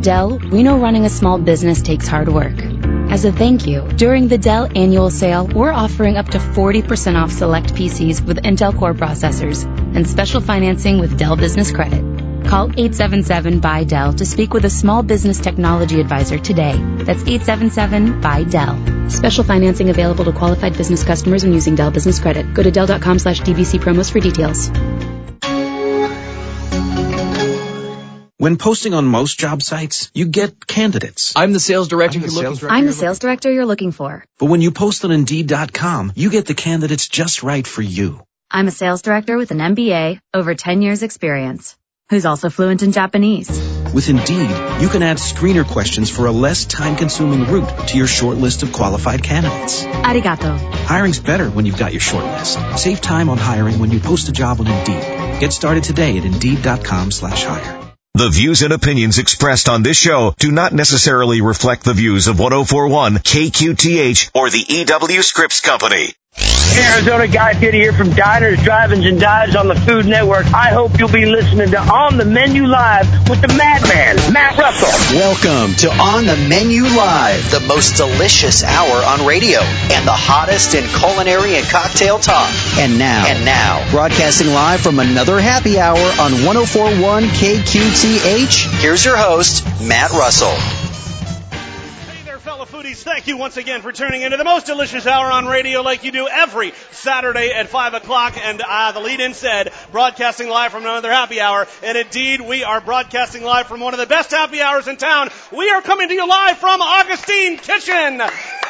Dell, we know running a small business takes hard work. As a thank you, during the Dell annual sale, we're offering up to 40% off select PCs with Intel Core processors and special financing with Dell Business Credit. Call 877-BUY-DELL to speak with a small business technology advisor today. That's 877-BUY-DELL. Special financing available to qualified business customers when using Dell Business Credit. Go to Dell.com/DBC promos for details. When posting on most job sites, you get candidates. I'm the sales director I'm the sales director you're looking for. But when you post on Indeed.com, you get the candidates just right for you. I'm a sales director with an MBA, over 10 years experience, who's also fluent in Japanese. With Indeed, you can add screener questions for a less time-consuming route to your short list of qualified candidates. Arigato. Hiring's better when you've got your short list. Save time on hiring when you post a job on Indeed. Get started today at Indeed.com/hire. The views and opinions expressed on this show do not necessarily reflect the views of 104.1 KQTH or the EW Scripps Company. Arizona Guy Fieri here from Diners, Drive-Ins, and Dives on the Food Network. I hope you'll be listening to On the Menu Live with the madman, Matt Russell. Welcome to On the Menu Live, the most delicious hour on radio and the hottest in culinary and cocktail talk. And now, broadcasting live from another happy hour on 104.1 KQTH, here's your host, Matt Russell. Foodies, thank you once again for tuning into the most delicious hour on radio like you do every Saturday at 5 o'clock. And the lead-in said, broadcasting live from another happy hour. And indeed, we are broadcasting live from one of the best happy hours in town. We are coming to you live from Augustine Kitchen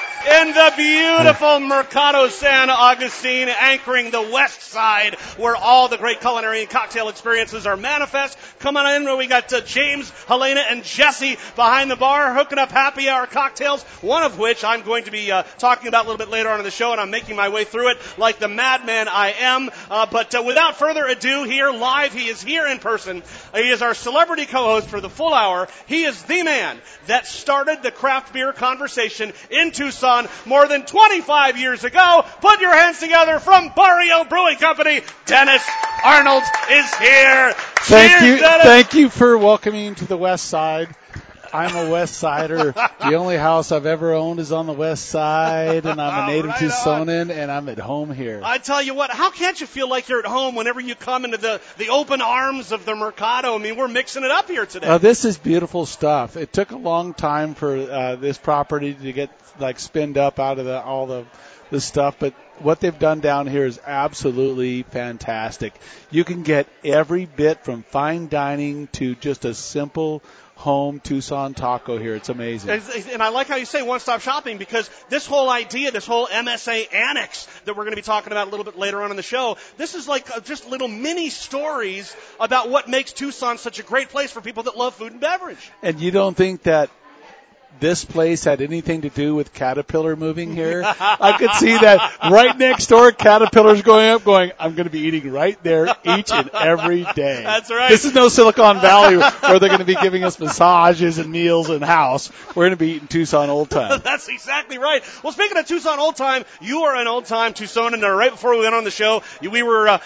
in the beautiful Mercado San Agustin, anchoring the west side where all the great culinary and cocktail experiences are manifest. Come on in, we got James, Helena, and Jesse behind the bar hooking up happy hour cocktails, one of which I'm going to be talking about a little bit later on in the show, and I'm making my way through it like the madman I am. But without further ado, here live, he is here in person. He is our celebrity co-host for the full hour. He is the man that started the craft beer conversation in Tucson more than 25 years ago. Put your hands together from Barrio Brewing Company. Dennis Arnold is here. Cheers, Dennis. Thank you for welcoming me to the West Side. I'm a West Sider. The only house I've ever owned is on the West Side, and I'm a native Tucsonan, and I'm at home here. I tell you what, how can't you feel like you're at home whenever you come into the open arms of the Mercado? I mean, we're mixing it up here today. This is beautiful stuff. It took a long time for this property to get spinned up out of all the stuff, but what they've done down here is absolutely fantastic. You can get every bit from fine dining to just a simple home Tucson taco here. It's amazing. And I like how you say one-stop shopping, because this whole idea, this whole MSA annex that we're going to be talking about a little bit later on in the show, this is like just little mini stories about what makes Tucson such a great place for people that love food and beverage. And you don't think that this place had anything to do with Caterpillar moving here? I could see that right next door, Caterpillar's going up, I'm going to be eating right there each and every day. That's right. This is no Silicon Valley where they're going to be giving us massages and meals in house. We're going to be eating Tucson Old Time. That's exactly right. Well, speaking of Tucson Old Time, you are an old time Tucsonan. Right before we went on the show, we were,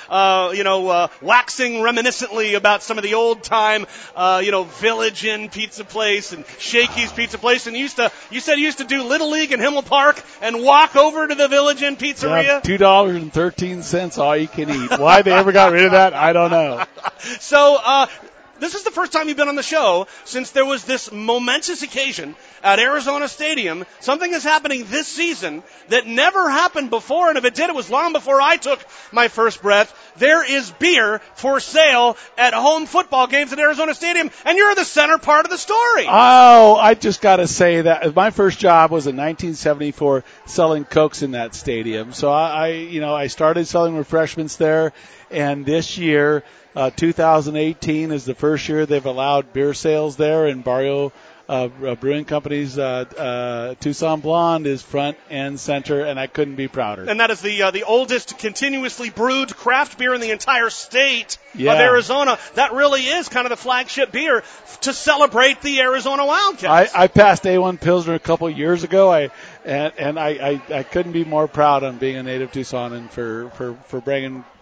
waxing reminiscently about some of the old time, Village Inn Pizza Place and Shakey's Pizza Place. And you said you used to do Little League in Himmel Park and walk over to the Village Inn Pizzeria. Yeah, $2.13 all you can eat. Why they ever got rid of that, I don't know. So, this is the first time you've been on the show since there was this momentous occasion at Arizona Stadium. Something is happening this season that never happened before, and if it did, it was long before I took my first breath. There is beer for sale at home football games at Arizona Stadium, and you're the center part of the story. Oh, I just got to say that my first job was in 1974 selling Cokes in that stadium. So I started selling refreshments there, and this year, 2018 is the first year they've allowed beer sales there, and Barrio Brewing Company's Tucson Blonde is front and center, and I couldn't be prouder. And that is the oldest continuously brewed craft beer in the entire state of Arizona. That really is kind of the flagship beer to celebrate the Arizona Wildcats. I passed A1 Pilsner a couple of years ago, and I couldn't be more proud on being a native Tucsonan for bringing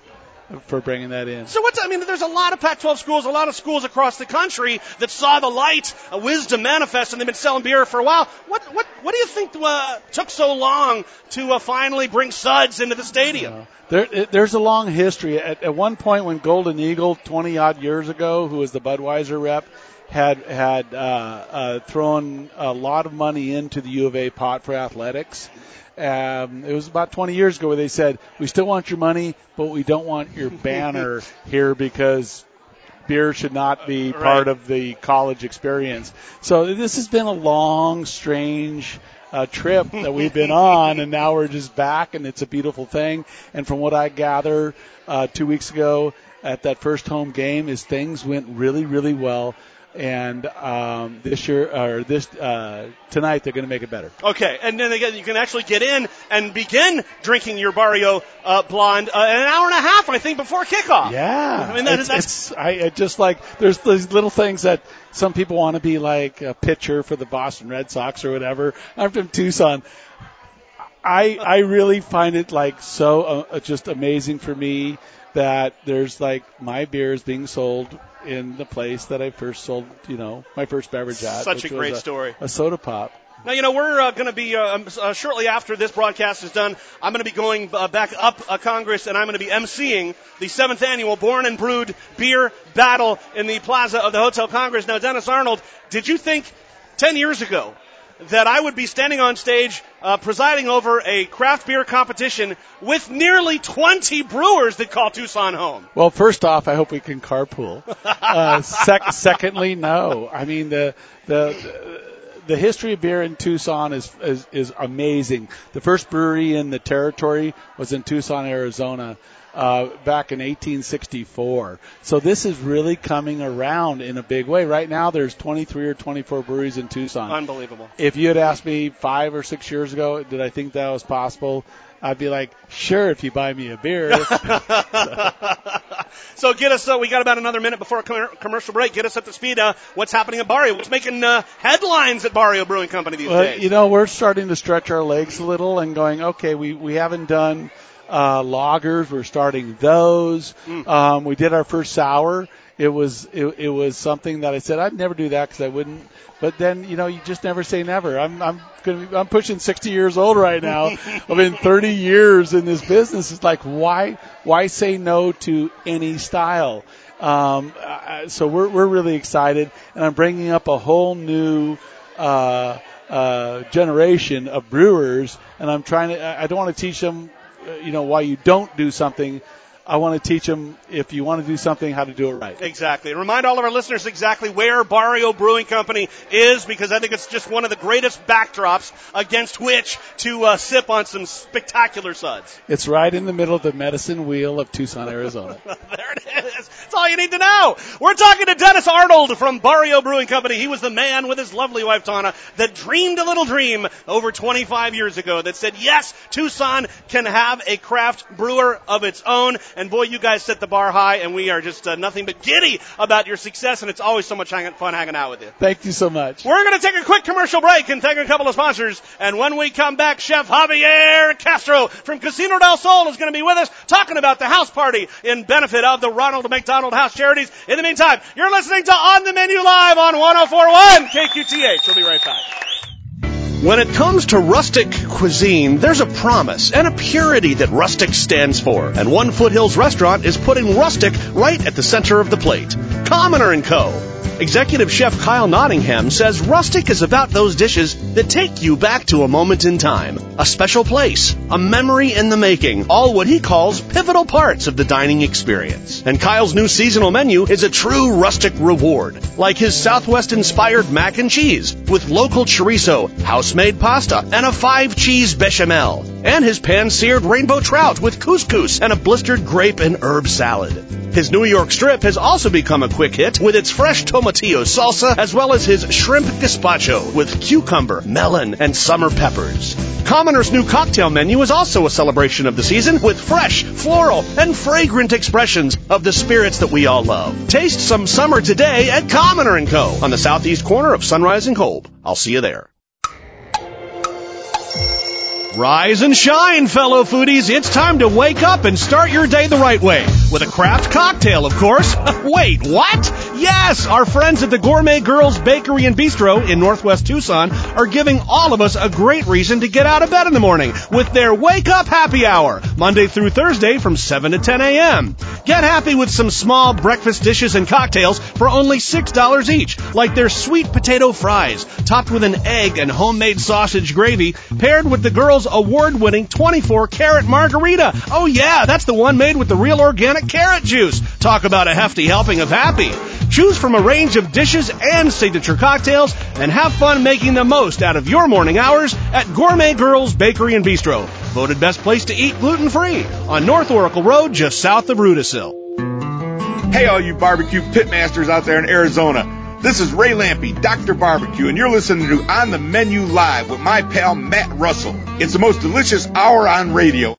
for bringing that in. So there's a lot of Pac-12 schools, a lot of schools across the country that saw the light, a wisdom manifest, and they've been selling beer for a while. What do you think took so long to finally bring Suds into the stadium? There's a long history. At one point when Golden Eagle, 20-odd years ago, who was the Budweiser rep, had thrown a lot of money into the U of A pot for athletics. It was about 20 years ago where they said, we still want your money, but we don't want your banner here because beer should not be part of the college experience. So this has been a long, strange trip that we've been on, and now we're just back, and it's a beautiful thing. And from what I gather 2 weeks ago at that first home game is things went really, really well. And this year, or tonight, they're going to make it better. Okay, and then again, you can actually get in and begin drinking your Barrio Blonde an hour and a half, I think, before kickoff. Yeah, I just like there's these little things that some people want to be like a pitcher for the Boston Red Sox or whatever. I'm from Tucson. I really find it like so just amazing for me that there's like my beers being sold in the place that I first sold, my first beverage at. Such a great story. A soda pop. Now, we're going to be, shortly after this broadcast is done, I'm going to be going back up Congress, and I'm going to be emceeing the 7th annual Born and Brewed Beer Battle in the plaza of the Hotel Congress. Now, Dennis Arnold, did you think 10 years ago that I would be standing on stage presiding over a craft beer competition with nearly 20 brewers that call Tucson home? Well, first off, I hope we can carpool. Secondly, no. I mean, the history of beer in Tucson is amazing. The first brewery in the territory was in Tucson, Arizona, back in 1864. So this is really coming around in a big way. Right now there's 23 or 24 breweries in Tucson. Unbelievable. If you had asked me 5 or 6 years ago, did I think that was possible? I'd be like, sure, if you buy me a beer. So get us, we got about another minute before a commercial break. Get us up to speed. What's happening at Barrio? What's making headlines at Barrio Brewing Company these days? We're starting to stretch our legs a little and going, okay, we haven't done lagers. We're starting those. We did our first sour. It was something that I said I'd never do that because I wouldn't. But then you just never say never. I'm pushing 60 years old right now. I've been 30 years in this business. It's like why say no to any style? So we're really excited, and I'm bringing up a whole new generation of brewers, and I'm trying to. I don't want to teach them. Why you don't do something. I want to teach them, if you want to do something, how to do it right. Exactly. Remind all of our listeners exactly where Barrio Brewing Company is, because I think it's just one of the greatest backdrops against which to sip on some spectacular suds. It's right in the middle of the medicine wheel of Tucson, Arizona. There it is. That's all you need to know. We're talking to Dennis Arnold from Barrio Brewing Company. He was the man with his lovely wife, Tana, that dreamed a little dream over 25 years ago that said, yes, Tucson can have a craft brewer of its own. And boy, you guys set the bar high, and we are just nothing but giddy about your success, and it's always so much fun hanging out with you. Thank you so much. We're going to take a quick commercial break and thank a couple of sponsors, and when we come back, Chef Javier Castro from Casino del Sol is going to be with us talking about the house party in benefit of the Ronald McDonald House Charities. In the meantime, you're listening to On the Menu Live on 104.1 KQTH. We'll be right back. When it comes to rustic cuisine, there's a promise and a purity that rustic stands for. And One Foothills Restaurant is putting rustic right at the center of the plate. Commoner & Co. Executive Chef Kyle Nottingham says rustic is about those dishes that take you back to a moment in time, a special place, a memory in the making, all what he calls pivotal parts of the dining experience. And Kyle's new seasonal menu is a true rustic reward, like his Southwest-inspired mac and cheese with local chorizo, house-made pasta, and a 5-cheese bechamel, and his pan-seared rainbow trout with couscous and a blistered grape and herb salad. His New York strip has also become a quick hit with its fresh tomatillo salsa, as well as his shrimp gazpacho with cucumber, melon, and summer peppers. Commoner's new cocktail menu is also a celebration of the season with fresh, floral, and fragrant expressions of the spirits that we all love. Taste some summer today at Commoner & Co. on the southeast corner of Sunrise and Kolb. I'll see you there. Rise and shine, fellow foodies. It's time to wake up and start your day the right way. With a craft cocktail, of course. Wait, what? Yes, our friends at the Gourmet Girls Bakery and Bistro in Northwest Tucson are giving all of us a great reason to get out of bed in the morning with their Wake Up Happy Hour, Monday through Thursday from 7 to 10 a.m. Get happy with some small breakfast dishes and cocktails for only $6 each, like their sweet potato fries, topped with an egg and homemade sausage gravy, paired with the girls' award-winning 24-karat margarita. Oh yeah, that's the one made with the real organic carrot juice. Talk about a hefty helping of happy. Choose from a range of dishes and signature cocktails and have fun making the most out of your morning hours at Gourmet Girls Bakery and Bistro. Voted best place to eat gluten-free on North Oracle Road, just south of Rudisill. Hey, all you barbecue pitmasters out there in Arizona. This is Ray Lampe, Dr. Barbecue, and you're listening to On the Menu Live with my pal Matt Russell. It's the most delicious hour on radio.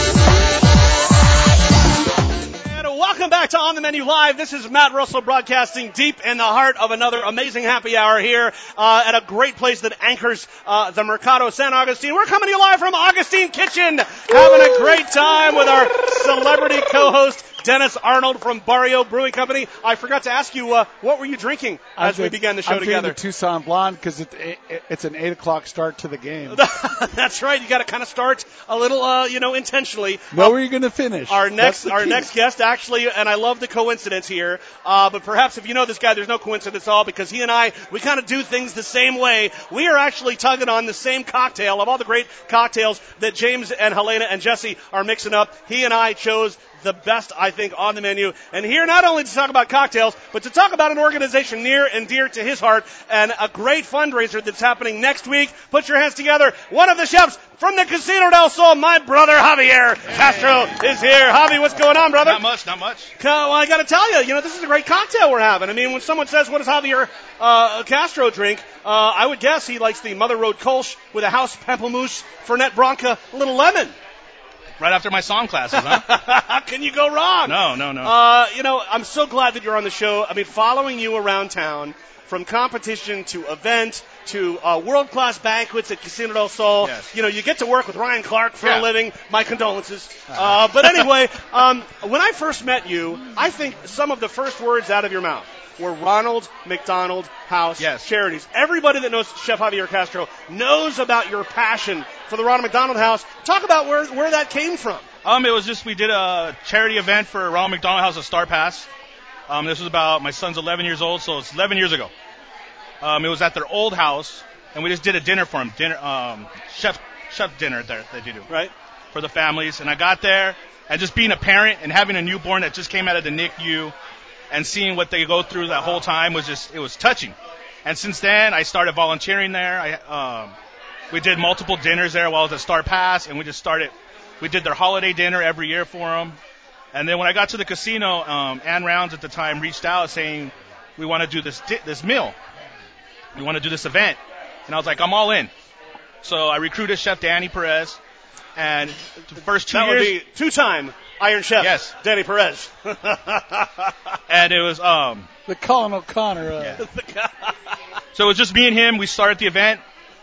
Welcome back to On the Menu Live. This is Matt Russell broadcasting deep in the heart of another amazing happy hour here at a great place that anchors the Mercado San Agustin. We're coming to you live from Augustine Kitchen, having a great time with our celebrity co-host, Dennis Arnold from Barrio Brewing Company. I forgot to ask you, what were you drinking as we began the show together? I'm drinking the Tucson Blonde because it's an 8 o'clock start to the game. That's right. You got to kind of start a little, intentionally. Know where you're going to finish. Our next guest, actually, and I love the coincidence here, but perhaps if you know this guy, there's no coincidence at all because he and I, we kind of do things the same way. We are actually tugging on the same cocktail of all the great cocktails that James and Helena and Jesse are mixing up. He and I chose the best, I think, on the menu. And here not only to talk about cocktails, but to talk about an organization near and dear to his heart and a great fundraiser that's happening next week. Put your hands together. One of the chefs from the Casino del Sol, my brother Javier Castro is here. Javi, what's going on, brother? Not much. Well, I got to tell you, this is a great cocktail we're having. I mean, when someone says, what does Javier Castro drink? I would guess he likes the Mother Road Kolsch with a house pamplemousse, Fernet Branca, a little lemon. Right after my song classes, huh? How can you go wrong? No. I'm so glad that you're on the show. I mean, following you around town, from competition to event to world-class banquets at Casino del Sol. Yes. You get to work with Ryan Clark for a living. My condolences. But anyway, when I first met you, I think some of the first words out of your mouth were Ronald McDonald House Charities. Everybody that knows Chef Javier Castro knows about your passion for the Ronald McDonald House. Talk about where that came from. It was just we did a charity event for Ronald McDonald House at Star Pass. This was about my son's 11 years old, so it's 11 years ago. It was at their old house, and we just did a dinner for him, chef dinner there that they do, right, for the families. And I got there, and just being a parent and having a newborn that just came out of the NICU. And seeing what they go through that whole time it was touching. And since then, I started volunteering there. We did multiple dinners there while I was at Star Pass, and we did their holiday dinner every year for them. And then when I got to the casino, Ann Rounds at the time reached out saying, we want to do this meal. We want to do this event. And I was like, I'm all in. So I recruited Chef Danny Perez. And the first 2 years. That would be two-time Iron Chef, Danny Perez. And it was the Colin O'Connor. So it was just me and him. We started the event.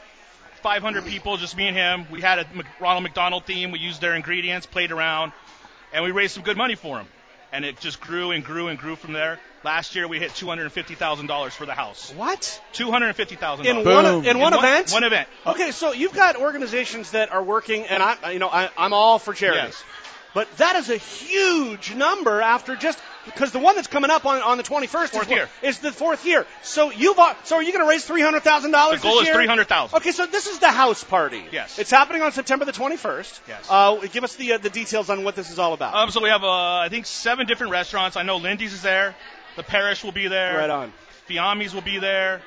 500 people, just me and him. We had a Ronald McDonald theme. We used their ingredients, played around, and we raised some good money for him. And it just grew and grew and grew from there. Last year we hit $250,000 for the house. What? $250,000 in one event? One event. Okay, so you've got organizations that are working, and I'm all for charities. Yes. But that is a huge number after because the one that's coming up on the 21st is the fourth year. So are you going to raise $300,000 this year? The goal is $300,000. Okay, so this is the house party. Yes. It's happening on September the 21st. Yes. Give us the details on what this is all about. So we have I think 7 different restaurants. I know Lindy's is there. The Parish will be there. Right on. Fiammi's will be there.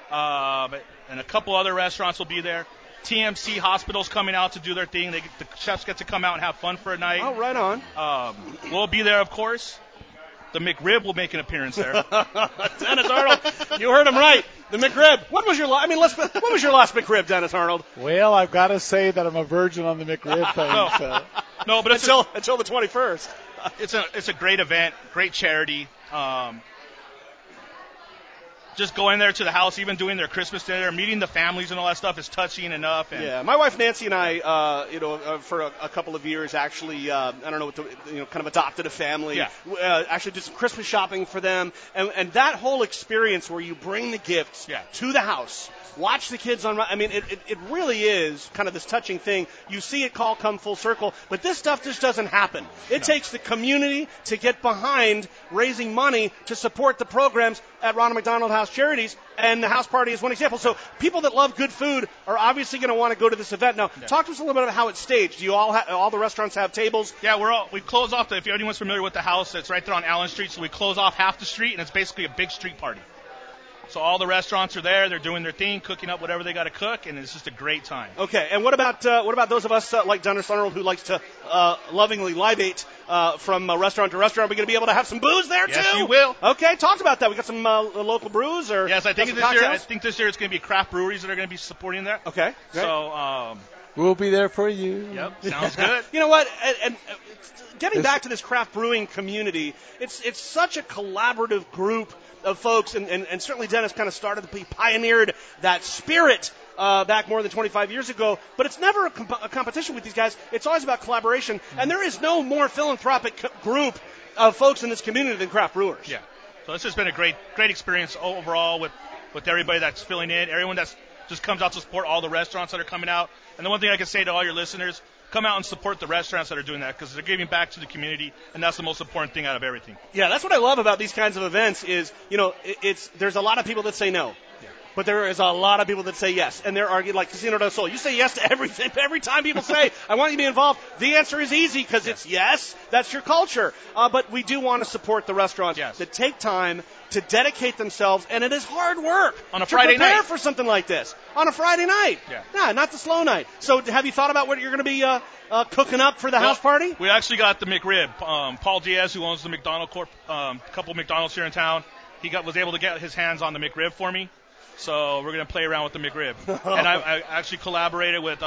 And a couple other restaurants will be there. TMC Hospital's coming out to do their thing. The chefs get to come out and have fun for a night. Oh, right on. We'll be there, of course. The McRib will make an appearance there. Dennis Arnold, you heard him right. The McRib. What was your last McRib, Dennis Arnold? Well, I've got to say that I'm a virgin on the McRib thing. No, but until the 21st. It's a great event, great charity. just going there to the house, even doing their Christmas dinner, meeting the families and all that stuff is touching enough. And yeah, my wife Nancy and I, for a couple of years actually, I don't know what kind of adopted a family. Yeah. Actually did some Christmas shopping for them, and that whole experience where you bring the gifts to the house. Watch the kids on. I mean, it really is kind of this touching thing. You see it all come full circle, but this stuff just doesn't happen. It takes the community to get behind raising money to support the programs at Ronald McDonald House Charities, and the house party is one example. So people that love good food are obviously going to want to go to this event. Now, talk to us a little bit about how it's staged. Do you all the restaurants have tables? Yeah, we close off if anyone's familiar with the house, it's right there on Allen Street. So we close off half the street, and it's basically a big street party. So all the restaurants are there. They're doing their thing, cooking up whatever they got to cook, and it's just a great time. Okay, and what about those of us like Dennis Arnold who likes to lovingly libate from restaurant to restaurant? Are we going to be able to have some booze there too? Yes, you will. Okay, talk about that. We got some local brews or yes, I think this year it's going to be craft breweries that are going to be supporting that. Okay, great. So we'll be there for you. Yep, sounds good. You know what? And getting back to this craft brewing community, it's such a collaborative group of folks, and certainly Dennis kind of pioneered that spirit back more than 25 years ago, but it's never a competition with these guys. It's always about collaboration, and there is no more philanthropic group of folks in this community than craft brewers. Yeah. So this has been a great experience overall with everybody that's filling in, everyone that's just comes out to support all the restaurants that are coming out. And the one thing I can say to all your listeners, come out and support the restaurants that are doing that because they're giving back to the community, and that's the most important thing out of everything. Yeah, that's what I love about these kinds of events is, there's a lot of people that say no. Yeah. But there is a lot of people that say yes, and there are, like Casino del Sol. You say yes to everything. Every time people say, I want you to be involved, the answer is easy because it's yes, that's your culture. But we do want to support the restaurants that take time to dedicate themselves, and it is hard work on a Friday night to prepare for something like this on a Friday night. Yeah, not the slow night. So have you thought about what you're going to be cooking up for the house party? We actually got the McRib. Paul Diaz, who owns the McDonald Corp, couple McDonald's here in town, was able to get his hands on the McRib for me. So we're going to play around with the McRib. And I actually collaborated with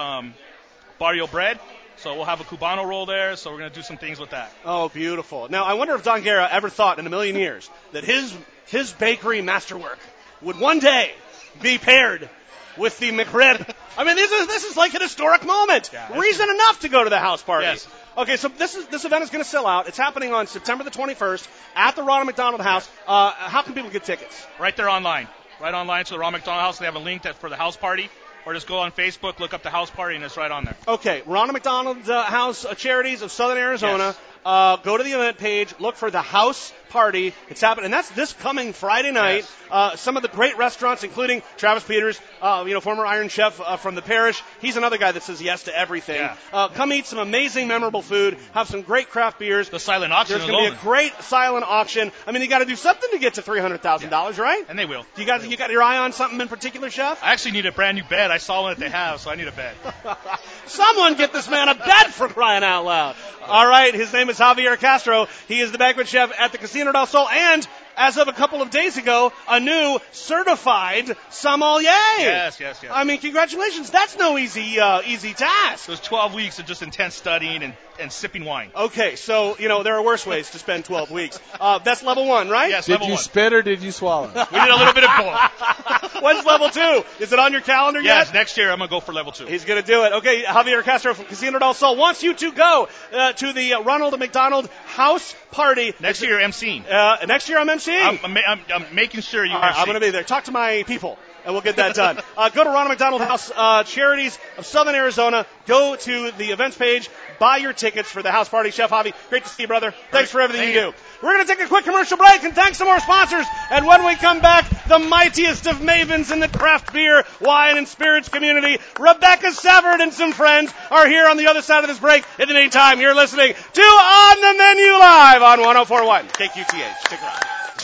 Barrio Bread. So we'll have a Cubano roll there, so we're going to do some things with that. Oh, beautiful. Now, I wonder if Don Guerra ever thought in a million years that his bakery masterwork would one day be paired with the McRib. I mean, this is like an historic moment. Yeah, reason enough to go to the house party. Yes. Okay, so this event is going to sell out. It's happening on September the 21st at the Ronald McDonald House. How can people get tickets? Right there online. Right online to the Ronald McDonald House. They have a link for the house party. Or just go on Facebook, look up the house party, and it's right on there. Okay, Ronald McDonald House Charities of Southern Arizona. Yes. Go to the event page, look for the house party. It's happening, and that's this coming Friday night. Yes. Some of the great restaurants, including Travis Peters, former Iron Chef from the parish. He's another guy that says yes to everything. Yeah. Come eat some amazing, memorable food. Have some great craft beers. The silent auction. There's going to be a great silent auction. I mean, you got to do something to get to $300,000, right? And they will. You got your eye on something in particular, Chef? I actually need a brand new bed. I saw one that they have, so I need a bed. Someone get this man a bed, for crying out loud. All right, his name is Javier Castro. He is the banquet chef at the Casino del Sol, and as of a couple of days ago, a new certified sommelier. Yes. I mean, congratulations. That's no easy task. It was 12 weeks of just intense studying and sipping wine. Okay, so, there are worse ways to spend 12 weeks. That's level 1, right? Yes, level 1. Did you spit or did you swallow? We did a little bit of both. When's level 2? Is it on your calendar yet? Yes, next year I'm going to go for level 2. He's going to do it. Okay, Javier Castro from Casino del Sol wants you to go to the Ronald McDonald House Party. Next year I'm emceeing. Next year I'm emceeing? I'm making sure you MC. I'm going to be there. Talk to my people, and we'll get that done. Go to Ronald McDonald House Charities of Southern Arizona. Go to the events page. Buy your tickets for the house party. Chef Javi, great to see you, brother. Thanks for everything you do. We're going to take a quick commercial break and thank some more sponsors. And when we come back, the mightiest of mavens in the craft beer, wine, and spirits community, Rebecca Savard and some friends, are here on the other side of this break. In the meantime, you're listening to On the Menu Live on 104.1 KQTH. Stick around.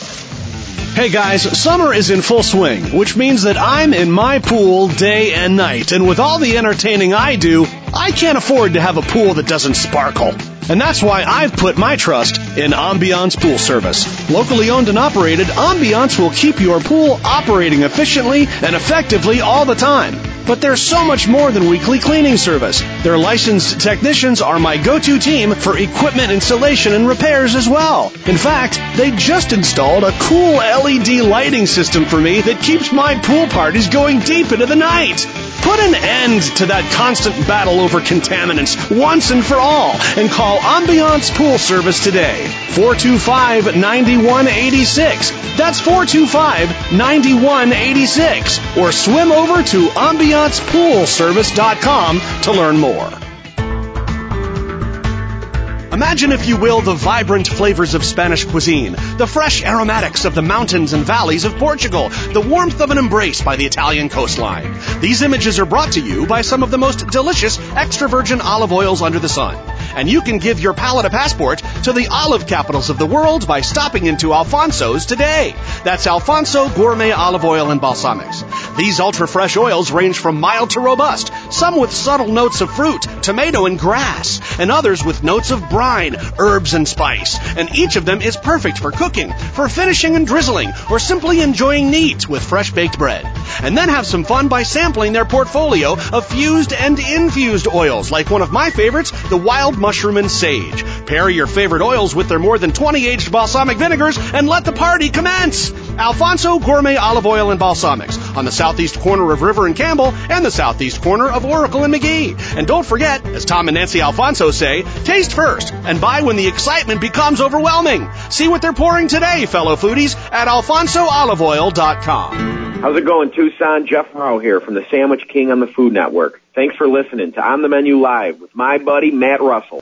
Hey guys, summer is in full swing, which means that I'm in my pool day and night. And with all the entertaining I do, I can't afford to have a pool that doesn't sparkle. And that's why I've put my trust in Ambiance Pool Service. Locally owned and operated, Ambiance will keep your pool operating efficiently and effectively all the time. But there's so much more than weekly cleaning service. Their licensed technicians are my go-to team for equipment installation and repairs as well. In fact, they just installed a cool LED lighting system for me that keeps my pool parties going deep into the night. Put an end to that constant battle over contaminants once and for all and call Ambiance Pool Service today. 425-9186. That's 425-9186. Or swim over to ambiancepoolservice.com to learn more. Imagine, if you will, the vibrant flavors of Spanish cuisine, the fresh aromatics of the mountains and valleys of Portugal, the warmth of an embrace by the Italian coastline. These images are brought to you by some of the most delicious extra virgin olive oils under the sun. And you can give your palate a passport to the olive capitals of the world by stopping into Alfonso's today. That's Alfonso Gourmet Olive Oil and Balsamics. These ultra-fresh oils range from mild to robust, some with subtle notes of fruit, tomato, and grass, and others with notes of brine, herbs, and spice. And each of them is perfect for cooking, for finishing and drizzling, or simply enjoying neat with fresh baked bread. And then have some fun by sampling their portfolio of fused and infused oils, like one of my favorites, the wild mushroom and sage. Pair your favorite oils with their more than 20 aged balsamic vinegars and let the party commence. Alfonso Gourmet Olive Oil and Balsamics on the southeast corner of River and Campbell and the southeast corner of Oracle and McGee. And don't forget, as Tom and Nancy Alfonso say, taste first and buy when the excitement becomes overwhelming. See what they're pouring today, fellow foodies, at alfonsooliveoil.com. How's it going, Tucson? Jeff Morrow here from the Sandwich King on the Food Network. Thanks for listening to On the Menu Live with my buddy Matt Russell.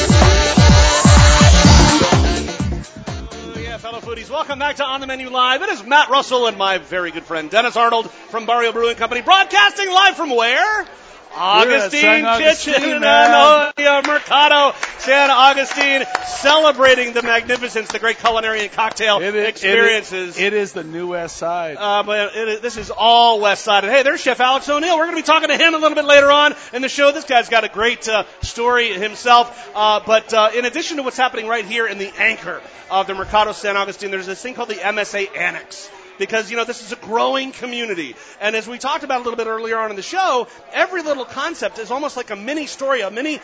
Fellow foodies, welcome back to On the Menu Live. It is Matt Russell and my very good friend Dennis Arnold from Barrio Brewing Company, broadcasting live from where? Augustine Kitchen in Anoia Mercado, San Augustine, celebrating the magnificence, the great culinary and cocktail experiences. It is the new West Side. But this is all West Side. And hey, there's Chef Alex O'Neill. We're going to be talking to him a little bit later on in the show. This guy's got a great story himself. But in addition to what's happening right here in the anchor of the Mercado San Augustine, there's this thing called the MSA Annex. Because, this is a growing community. And as we talked about a little bit earlier on in the show, every little concept is almost like a mini story, a mini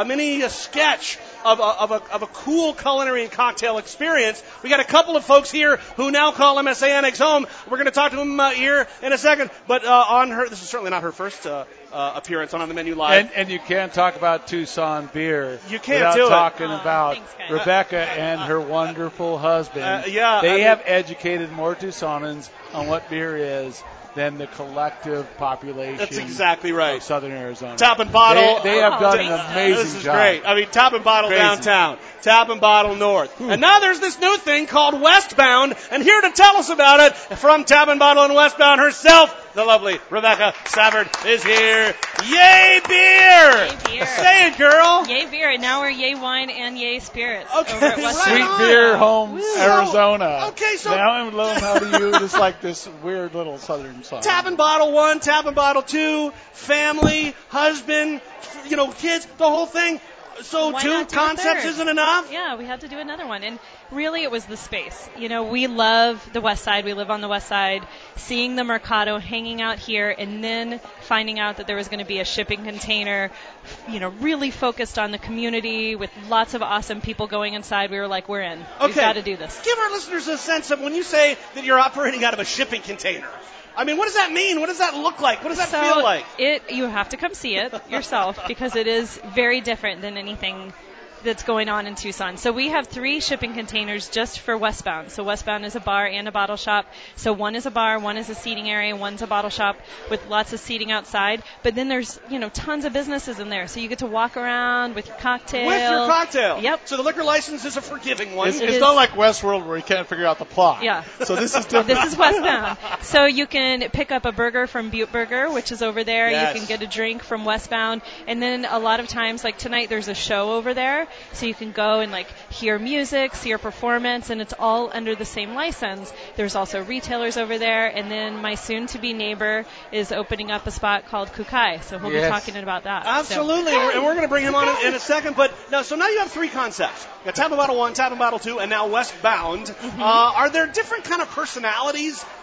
sketch of a cool culinary and cocktail experience. We got a couple of folks here who now call MSA Annex home. We're going to talk to them here in a second. But this is certainly not her first appearance on the Menu Live. And you can't talk about Tucson beer without talking about Rebecca and her wonderful husband. They have educated more Tucsonans on what beer is than the collective population. That's exactly right. Of Southern Arizona. Tap and Bottle. They have done an amazing job. This is great. I mean, Tap and Bottle downtown, Tap and Bottle north. And now there's this new thing called Westbound, and here to tell us about it from Tap and Bottle and Westbound herself, the lovely Rebecca Savard is here. Yay beer! Yay beer. Say it, girl. Yay beer. And now we're Yay Wine and Yay Spirits. Okay, over at West Sweet Side. Beer Home, Arizona. Okay, so now I'm learning how to use it's like this weird little Southern song. Tap and Bottle 1, Tap and Bottle 2, family, husband, kids, the whole thing. So Why two not do a concepts third? isn't enough? Yeah, we had to do another one. And really it was the space. We love the West Side. We live on the West Side. Seeing the Mercado, hanging out here, and then finding out that there was going to be a shipping container, really focused on the community with lots of awesome people going inside. We were like, we're in. Okay. We've got to do this. Give our listeners a sense of when you say that you're operating out of a shipping container. I mean, what does that mean? What does that look like? What does that feel like? You have to come see it yourself because it is very different than anything that's going on in Tucson. So we have 3 shipping containers just for Westbound. So Westbound is a bar and a bottle shop. So one is a bar, one is a seating area, and one's a bottle shop with lots of seating outside. But then there's, tons of businesses in there. So you get to walk around with your cocktail. With your cocktail. Yep. So the liquor license is a forgiving one. It's not like Westworld where you can't figure out the plot. Yeah. So this is different. This is Westbound. So you can pick up a burger from Butte Burger, which is over there. Yes. You can get a drink from Westbound. And then a lot of times, like tonight, there's a show over there. So you can go and hear music, see a performance, and it's all under the same license. There's also retailers over there. And then my soon-to-be neighbor is opening up a spot called Kukai. So we'll be talking about that. Absolutely. And we're going to bring him on in a second. But so now you have 3 concepts. You got Tap and Bottle 1, Tap and Bottle 2, and now Westbound. Mm-hmm. Are there different kind of personalities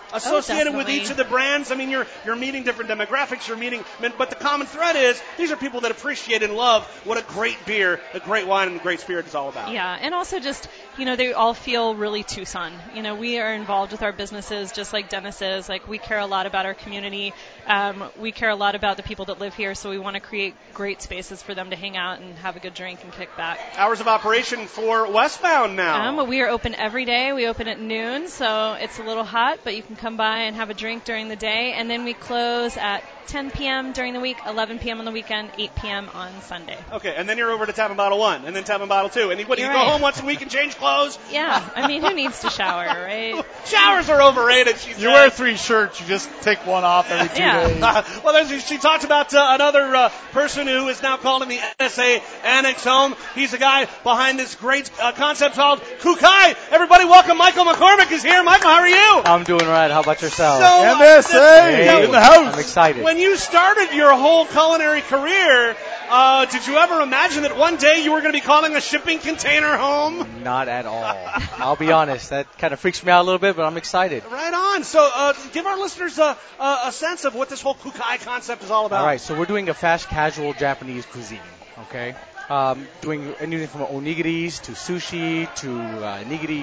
associated with each of the brands? I mean, you're meeting different demographics, but the common thread is these are people that appreciate and love what a great beer, a great wine, and a great spirit is all about. Yeah, and also just, they all feel really Tucson. We are involved with our businesses just like Dennis is. Like, we care a lot about our community. We care a lot about the people that live here, so we want to create great spaces for them to hang out and have a good drink and kick back. Hours of operation for Westbound now. We are open every day. We open at noon, so it's a little hot, but you can come by and have a drink during the day. And then we close at 10 p.m. during the week, 11 p.m. on the weekend, 8 p.m. on Sunday. Okay, and then you're over to Tap and Bottle 1, and then Tap and Bottle 2. And you go home once a week and change clothes? Yeah, I mean, who needs to shower, right? Showers are overrated, she said. You wear 3 shirts, you just take one off every 2 days. Well, she talked about another person who is now called in the NSA Annex home. He's the guy behind this great concept called Kukai. Everybody welcome Michael McCormick is here. Michael, how are you? I'm doing right. How about yourself? NSA in the house. I'm excited. When you started your whole culinary career, did you ever imagine that one day you were going to be calling a shipping container home? Not at all. I'll be honest. That kind of freaks me out a little bit, but I'm excited. Right on. So give our listeners a sense of what this whole Kukai concept is all about. All right. So we're doing a fast casual Japanese cuisine, okay? Doing anything from onigiris to sushi to nigiri.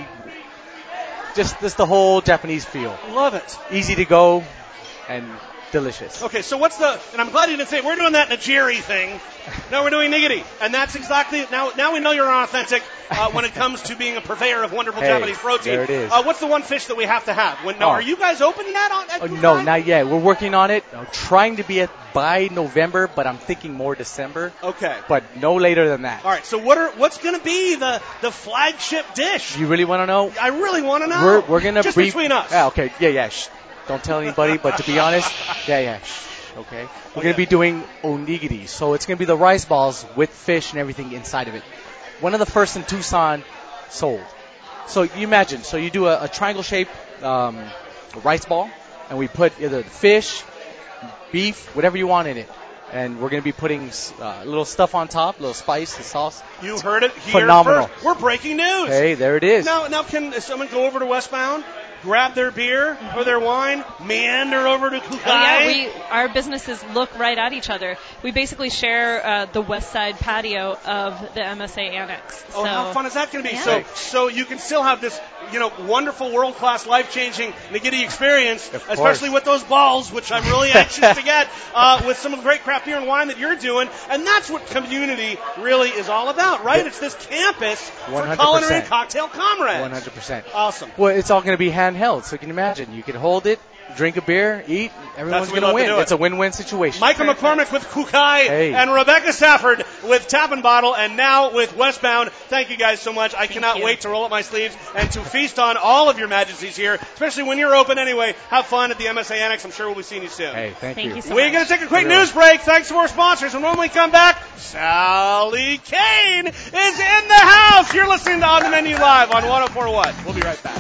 Just the whole Japanese feel. Love it. Easy to go and delicious. Okay, so and I'm glad you didn't say, we're doing that in a Jerry thing. No, we're doing nigiri. And that's exactly, now we know you're authentic when it comes to being a purveyor of wonderful Japanese protein. There it is. What's the one fish that we have to have? Are you guys opening that at Kukai? No, not yet. We're working on it. I'm trying to be by November, but I'm thinking more December. Okay. But no later than that. All right, so what's going to be the flagship dish? You really want to know? I really want to know. We're going to just between us. Yeah, okay. Yeah. Shh. Don't tell anybody, but to be honest, yeah. Okay. We're going to be doing onigiri. So it's going to be the rice balls with fish and everything inside of it. One of the first in Tucson sold. So you imagine, you do a triangle-shaped rice ball, and we put either the fish, beef, whatever you want in it. And we're going to be putting little stuff on top, little spice, the sauce. You heard it here Phenomenal. First. We're breaking news. Hey, there it is. Now can someone go over to Westbound, grab their beer or their wine, meander over to Kukai? Oh, yeah, our businesses look right at each other. We basically share the west side patio of the MSA Annex. Oh, how fun is that going to be? Yeah. So you can still have this, wonderful, world-class, life-changing nigiri experience, especially with those balls, which I'm really anxious to get, with some of the great craft beer and wine that you're doing. And that's what community really is all about, right? Yeah. It's this campus 100%. for culinary cocktail comrades. 100%. Awesome. Well, it's all going to be handheld, so you can imagine. You can hold it, drink a beer, eat, everyone's going to win. It's a win-win situation. Michael McCormick with Kukai and Rebecca Safford with Tap and Bottle, and now with Westbound. Thank you guys so much. I cannot wait to roll up my sleeves and to feast on all of your majesties here, especially when you're open anyway. Have fun at the MSA Annex. I'm sure we'll be seeing you soon. Hey, thank you. We're going to take a quick news break. Thanks to our sponsors. And when we come back, Sally Kane is in the house. You're listening to On the Menu Live on 104.1. We'll be right back.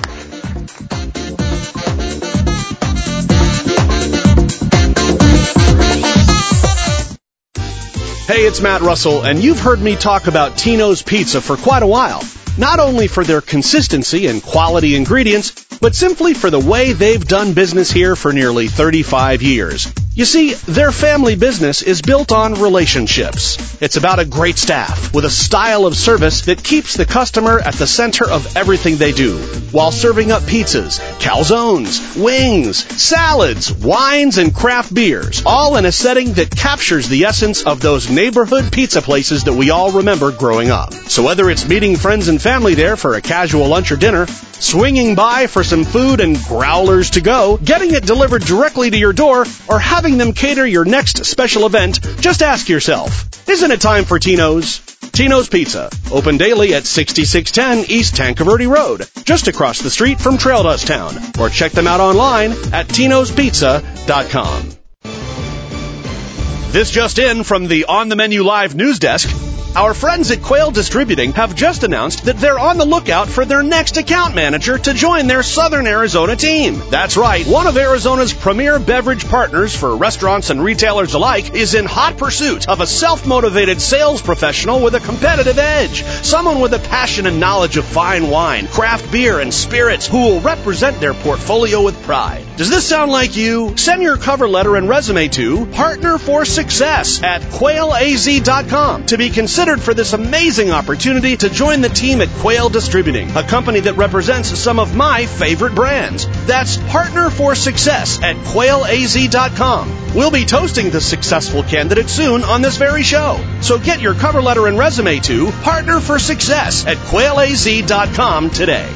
Hey, it's Matt Russell, and you've heard me talk about Tino's Pizza for quite a while. Not only for their consistency and quality ingredients, but simply for the way they've done business here for nearly 35 years. You see, their family business is built on relationships. It's about a great staff with a style of service that keeps the customer at the center of everything they do, while serving up pizzas, calzones, wings, salads, wines, and craft beers, all in a setting that captures the essence of those neighborhood pizza places that we all remember growing up. So whether it's meeting friends and family there for a casual lunch or dinner, swinging by for some food and growlers to go, getting it delivered directly to your door, or having them cater your next special event, just ask yourself, isn't it time for Tino's? Tino's Pizza, open daily at 6610 East Tancaverde Road, just across the street from Trail Dust Town, or check them out online at tinospizza.com. This just in from the On the Menu Live news desk. Our friends at Quail Distributing have just announced that they're on the lookout for their next account manager to join their Southern Arizona team. That's right, one of Arizona's premier beverage partners for restaurants and retailers alike is in hot pursuit of a self-motivated sales professional with a competitive edge. Someone with a passion and knowledge of fine wine, craft beer, and spirits who will represent their portfolio with pride. Does this sound like you? Send your cover letter and resume to Partner for Success at quailaz.com to be considered for this amazing opportunity to join the team at Quail Distributing, a company that represents some of my favorite brands. That's Partner for Success at quailaz.com. We'll be toasting the successful candidate soon on this very show. So get your cover letter and resume to Partner for Success at quailaz.com today.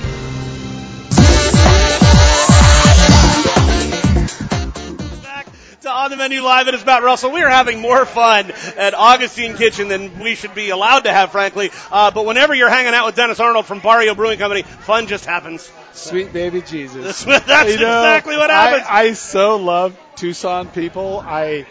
On the Menu Live, it is Matt Russell. We are having more fun at Augustine Kitchen than we should be allowed to have, frankly. But whenever you're hanging out with Dennis Arnold from Barrio Brewing Company, fun just happens. Sweet baby Jesus. That's exactly what happens. I so love Tucson people. I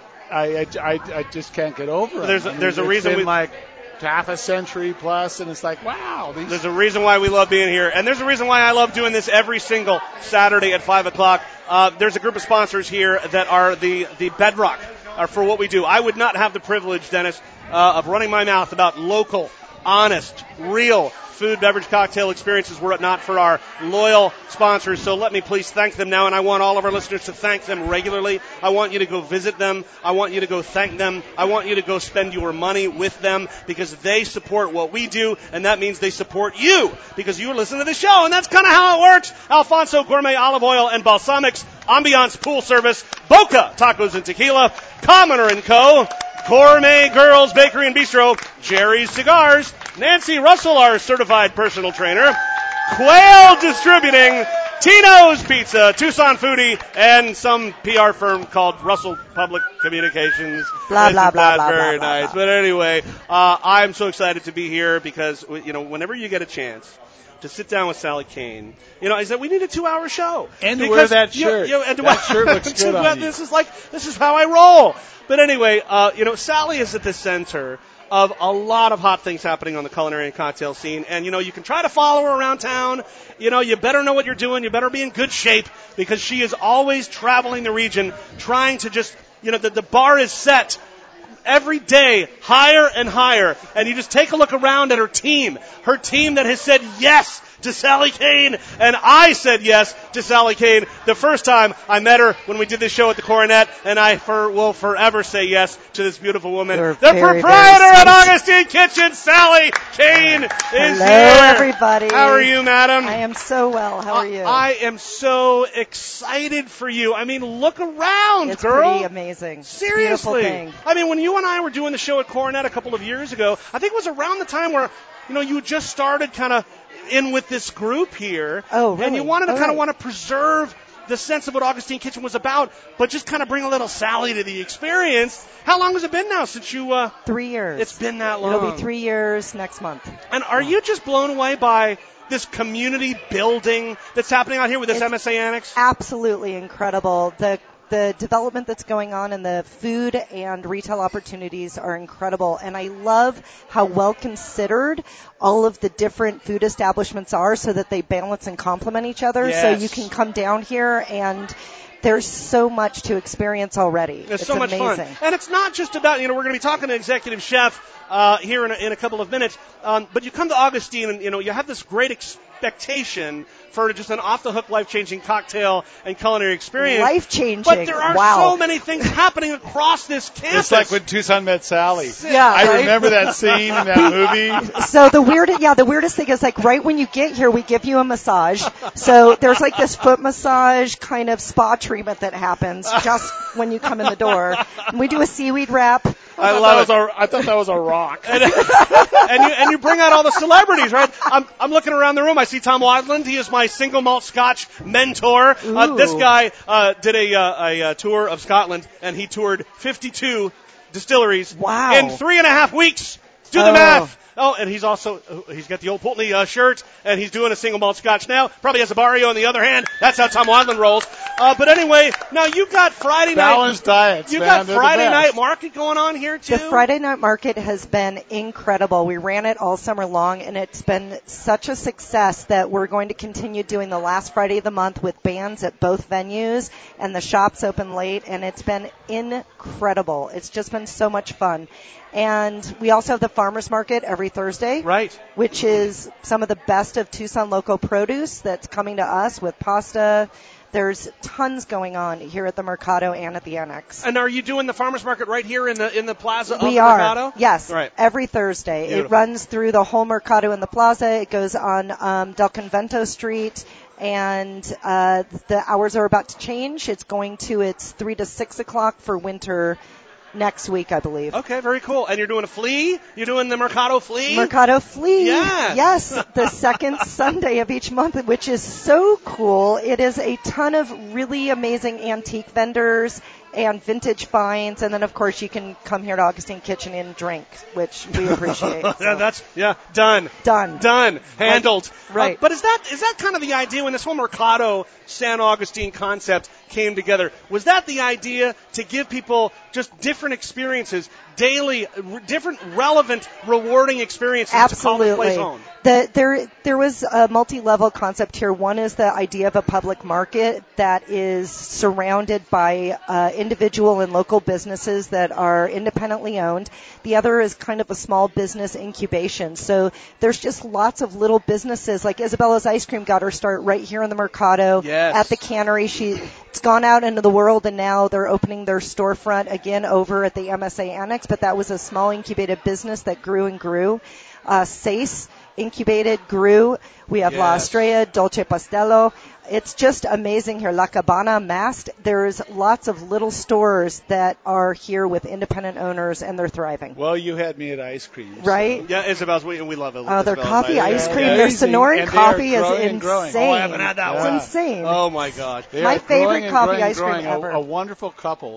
just can't get over it. There's a reason we like half a century plus, and it's like, wow. There's a reason why we love being here, and there's a reason why I love doing this every single Saturday at 5 o'clock. There's a group of sponsors here that are the bedrock for what we do. I would not have the privilege, Dennis, of running my mouth about local, honest, real food, beverage, cocktail experiences were it not for our loyal sponsors. So let me please thank them now, and I want all of our listeners to thank them regularly. I want you to go visit them. I want you to go thank them. I want you to go spend your money with them because they support what we do, and that means they support you because you listen to the show, and that's kind of how it works. Alfonso Gourmet Olive Oil and Balsamics, Ambiance Pool Service, Boca Tacos and Tequila, Commoner & Co., Gourmet Girls Bakery and Bistro, Jerry's Cigars, Nancy Russell, our certified personal trainer, Quail Distributing, Tino's Pizza, Tucson Foodie, and some PR firm called Russell Public Communications. Blah, blah, blah, blah, very blah, nice. blah. But anyway, I'm so excited to be here because, whenever you get a chance to sit down with Sally Kane, I said we need a 2-hour show. And to wear that shirt. That shirt looks good on you. This is how I roll. But anyway, Sally is at the center of a lot of hot things happening on the culinary and cocktail scene. And, you can try to follow her around town. You better know what you're doing. You better be in good shape because she is always traveling the region trying to just, the bar is set every day higher and higher. And you just take a look around at her team that has said yes to Sally Kane, and I said yes to Sally Kane the first time I met her when we did this show at the Coronet, and I will forever say yes to this beautiful woman. The proprietor at Augustine Kitchen, Sally Kane, is Hello, here. everybody. How are you, madam? I am so well. How are you? I am so excited for you. I mean, look around, it's girl. Pretty amazing. Seriously. Beautiful thing. I mean, when you and I were doing the show at Coronet a couple of years ago, I think it was around the time where, you just started kind of in with this group here. Oh, really? And you wanted to want to preserve the sense of what Augustine Kitchen was about, but just kind of bring a little Sally to the experience. How long has it been now since you... 3 years. It's been that long. It'll be 3 years next month. And are you just blown away by this community building that's happening out here with this MSA Annex? Absolutely incredible. The development that's going on and the food and retail opportunities are incredible. And I love how well considered all of the different food establishments are so that they balance and complement each other. Yes. So you can come down here and there's so much to experience already. It's so much amazing. fun. And it's not just about, we're going to be talking to Executive Chef here in a couple of minutes. But you come to Augustine and, you have this great expectation for just an off-the-hook, life-changing cocktail and culinary experience. Life-changing. But there are so many things happening across this campus. It's like when Tucson met Sally. Yeah, I remember that scene in that movie. So the weirdest thing is right when you get here, we give you a massage. So there's this foot massage kind of spa treatment that happens just when you come in the door. And we do a seaweed wrap. I thought that was a rock. and you bring out all the celebrities, right? I'm looking around the room. I see Tom Wadland. He is my single malt Scotch mentor. This guy did a tour of Scotland, and he toured 52 distilleries in 3.5 weeks. Do the math. Oh, and he's got the old Pulteney shirt, and he's doing a single malt Scotch now. Probably has a Barrio in the other hand. That's how Tom Wadlin rolls. But anyway, now you've got Friday night. Balanced diets. You've got Friday night market going on here too. The Friday night market has been incredible. We ran it all summer long, and it's been such a success that we're going to continue doing the last Friday of the month with bands at both venues, and the shops open late, and it's been incredible. It's just been so much fun. And we also have the farmers market every Thursday, right? Which is some of the best of Tucson local produce that's coming to us with pasta. There's tons going on here at the Mercado and at the Annex. And are you doing the farmers market right here in the plaza of the We are. Mercado? Yes, right. Every Thursday. Beautiful. It runs through the whole Mercado in the plaza. It goes on Del Convento Street, and the hours are about to change. It's 3 to 6 o'clock for winter next week, I believe. Okay, very cool. And you're doing a flea? You're doing the Mercado Flea? Mercado Flea. Yes. Yes, the second Sunday of each month, which is so cool. It is a ton of really amazing antique vendors and vintage finds, and then of course you can come here to Augustine Kitchen and drink, which we appreciate. Yeah, done. Handled. Right. But is that kind of the idea when this whole Mercado San Augustine concept came together? Was that the idea to give people just different experiences, daily, different, relevant, rewarding experiences to call the place home? There was a multi-level concept here. One is the idea of a public market that is surrounded by individual and local businesses that are independently owned. The other is kind of a small business incubation. So there's just lots of little businesses. Like Isabella's Ice Cream got her start right here in the Mercado at the cannery. It's gone out into the world, and now they're opening their storefront again over at the MSA Annex. But that was a small incubated business that grew and grew. Sace incubated, grew. We have La Estrella, Dolce Pastello. It's just amazing here. La Cabana, Mast. There's lots of little stores that are here with independent owners, and they're thriving. Well, you had me at ice cream. Right? So. Yeah, Isabel's, we love it. Oh, their coffee ice cream, their Sonoran coffee is insane. Oh, I haven't had that one. It's insane. Oh, my gosh. My favorite coffee ice cream ever. A wonderful couple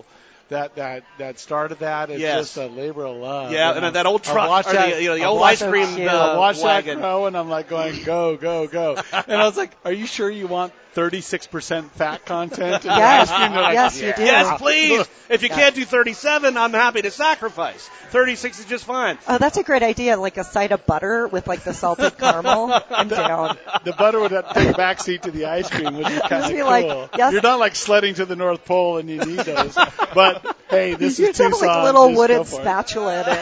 that started that. It's just a labor of love. Yeah, and that old truck, the old ice cream wagon. I watched that grow, and I'm like going, go, go, go. And I was like, are you sure you want 36% fat content? Yes, you do. Yes, please. If you can't do 37, I'm happy to sacrifice. 36 is just fine. Oh, that's a great idea, like a side of butter with like the salted caramel. I'm down. The butter would have to take a backseat to the ice cream, which is kind of cool. Like, You're not like sledding to the North Pole and you need those. But, hey, this is Tucson. You have like a little wooden spatula in it.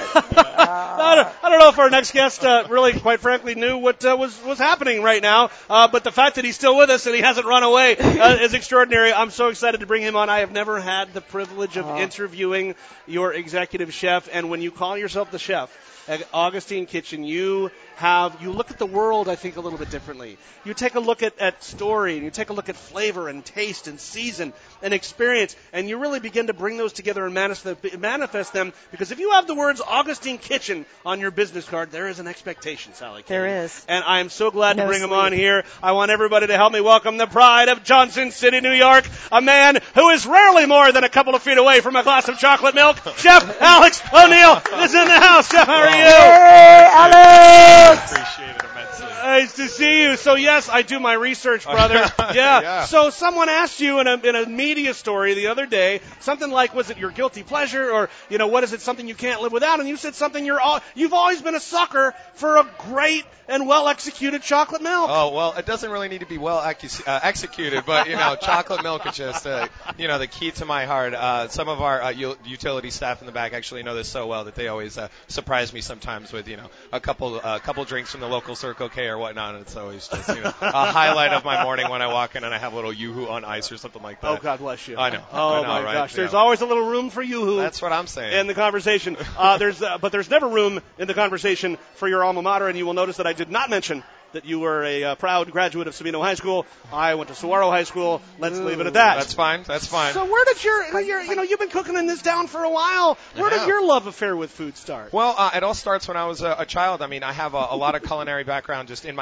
I don't know if our next guest really, quite frankly, knew what was happening right now. But the fact that he's still with us and he hasn't run away is extraordinary. I'm so excited to bring him on. I have never had the privilege of interviewing your executive chef, and when you call yourself the chef at Augustine Kitchen, you look at the world, I think, a little bit differently. You take a look at story, and you take a look at flavor and taste and season and experience, and you really begin to bring those together and manifest them, because if you have the words Augustine Kitchen on your business card, there is an expectation, Sally Kane. There is. And I am so glad to bring him on here. I want everybody to help me welcome the pride of Johnson City, New York, a man who is rarely more than a couple of feet away from a glass of chocolate milk. Chef Alex O'Neill is in the house. Chef, how are you? Hey, Alex! Appreciate it immensely. Nice to see you. So yes, I do my research, brother. Yeah. So someone asked you in a media story the other day, something like, was it your guilty pleasure, or what is it, something you can't live without? And you said something you've always been a sucker for a great and well executed chocolate milk. Oh, well, it doesn't really need to be well executed, but chocolate milk is just the key to my heart. Some of our utility staff in the back actually know this so well that they always surprise me sometimes with a couple drinks from the local Circle K or whatnot, and it's always just a highlight of my morning when I walk in and I have a little Yoo-Hoo on ice or something like that. Oh, God bless you. I know. Oh, my right? gosh. There's always a little room for Yoo-Hoo. That's what I'm saying. In the conversation. But there's never room in the conversation for your alma mater, and you will notice that I did not mention that you were a proud graduate of Sabino High School. I went to Saguaro High School. Let's leave it at that. That's fine. So where did you've been cooking in this town for a while. Where did your love affair with food start? Well, it all starts when I was a child. I mean, I have a lot of culinary background just in my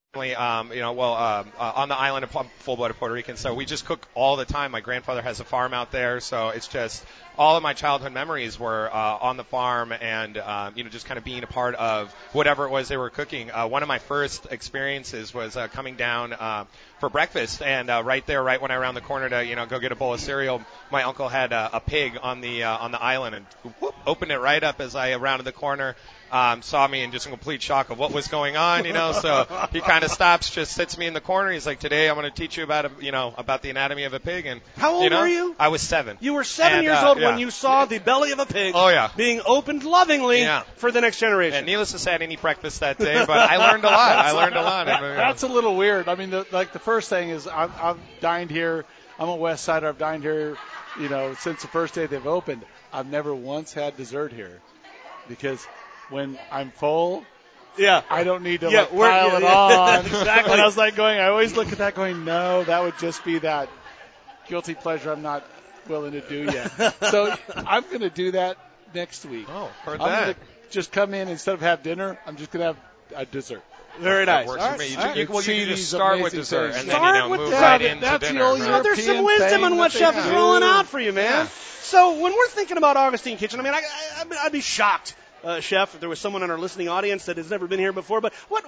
on the island of full-blooded Puerto Rican. So we just cook all the time. My grandfather has a farm out there, so it's just all of my childhood memories were on the farm and, just kind of being a part of whatever it was they were cooking. One of my first experiences was coming down for breakfast, and right when I round the corner to, go get a bowl of cereal, my uncle had a pig on the island and opened it right up as I rounded the corner. Saw me in just a complete shock of what was going on, so he kind of stops, just sits me in the corner. He's like, today I'm going to teach you about the anatomy of a pig. And how old were you? I was 7. You were 7 years old when you saw the belly of a pig being opened lovingly for the next generation. And needless to say, I didn't eat breakfast that day, but I learned a lot. That's a little weird. I mean, the first thing is I've dined here. I'm a West Sider. I've dined here, since the first day they've opened. I've never once had dessert here because when I'm full, I don't need to pile it on. Exactly. And I was I always look at that going, no, that would just be that guilty pleasure I'm not willing to do yet. So I'm going to do that next week. Oh, heard I'm that. going to just come in instead of have dinner. I'm just going to have a dessert. Very nice. Works for me. You just start start with dessert and Start then with move that. right into That's dinner. the old right? There's some European wisdom thing in what that Chef they is do. rolling out for you, man. Yeah. So when we're thinking about Augustine Kitchen, I mean, I'd be shocked, Chef, if there was someone in our listening audience that has never been here before. But what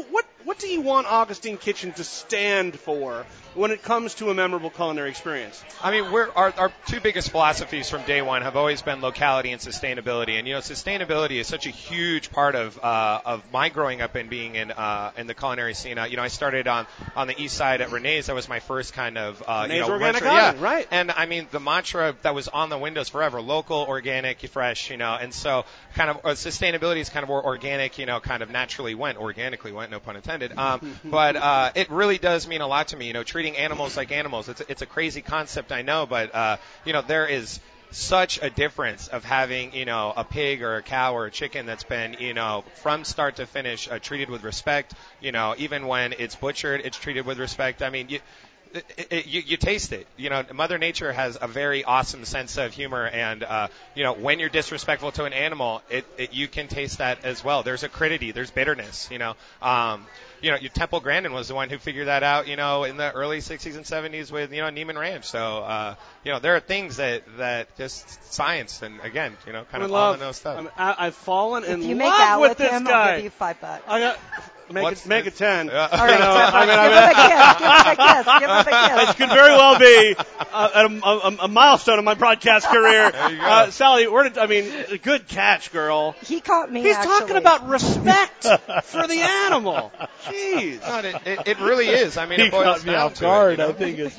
do you want Augustine Kitchen to stand for when it comes to a memorable culinary experience? I mean, our two biggest philosophies from day one have always been locality and sustainability. And sustainability is such a huge part of my growing up and being in the culinary scene. I started on the east side at Renee's. That was my first kind of Renee's Organic mantra. Oven, right? And I mean, the mantra that was on the windows forever: local, organic, fresh. And so kind of sustainability is kind of where organic, kind of naturally organically went, no pun intended. But it really does mean a lot to me. Treating animals like animals. It's a crazy concept, I know, but there is such a difference of having a pig or a cow or a chicken that's been from start to finish treated with respect. Even when it's butchered, it's treated with respect. I mean, you taste it. Mother Nature has a very awesome sense of humor, and when you're disrespectful to an animal, you can taste that as well. There's acridity, there's bitterness. Temple Grandin was the one who figured that out, in the early 60s and 70s with, Neiman Ranch. So, there are things that just science and, again, kind of on the nose stuff. I've fallen in if you make love out with with this him, guy. I'll give you $5. I got make it 10. All right, give him a kiss. It could very well be a milestone in my broadcast career. There you go. Sally, good catch, girl. He caught me. He's actually. talking about respect for the animal. Jeez. It really is. I mean, He it boils caught me down off to guard. it. I think it's.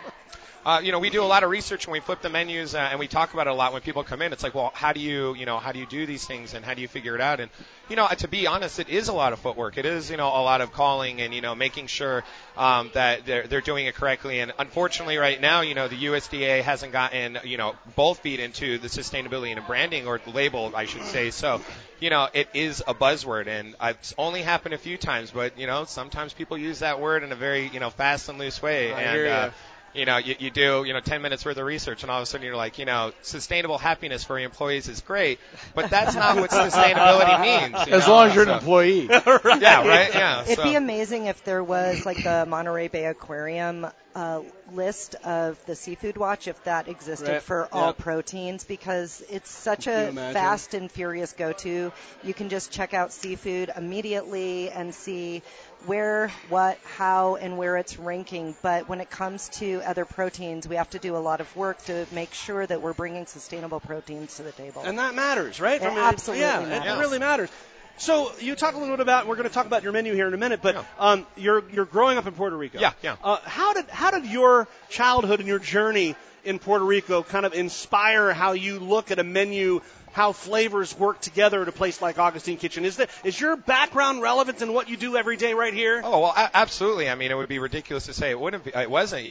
We do a lot of research when we flip the menus, and we talk about it a lot when people come in. It's like, well, how do you do these things, and how do you figure it out? And to be honest, it is a lot of footwork. It is a lot of calling and making sure that they're doing it correctly. And unfortunately, right now, the USDA hasn't gotten both feet into the sustainability and branding or label, I should say. So. It is a buzzword, and it's only happened a few times, but sometimes people use that word in a very fast and loose way. I hear you do 10 minutes worth of research, and all of a sudden you're like, sustainable happiness for your employees is great, but that's not what sustainability means. As long as you're an employee. Yeah, right. Yeah. It'd be amazing if there was like the Monterey Bay Aquarium list of the Seafood Watch, if that existed for all proteins, because it's such a fast and furious go-to. You can just check out seafood immediately and see where, what, how, and where it's ranking. But when it comes to other proteins, we have to do a lot of work to make sure that we're bringing sustainable proteins to the table. And that matters, right? It absolutely matters. It really matters. So you talk a little bit about, we're going to talk about your menu here in a minute, but you're growing up in Puerto Rico. Yeah. How did your childhood and your journey in Puerto Rico kind of inspire how you look at a menu, how flavors work together at a place like Augustine Kitchen? Is your background relevant in what you do every day right here? Oh, well, absolutely. I mean, it would be ridiculous to say it wouldn't be. It wasn't.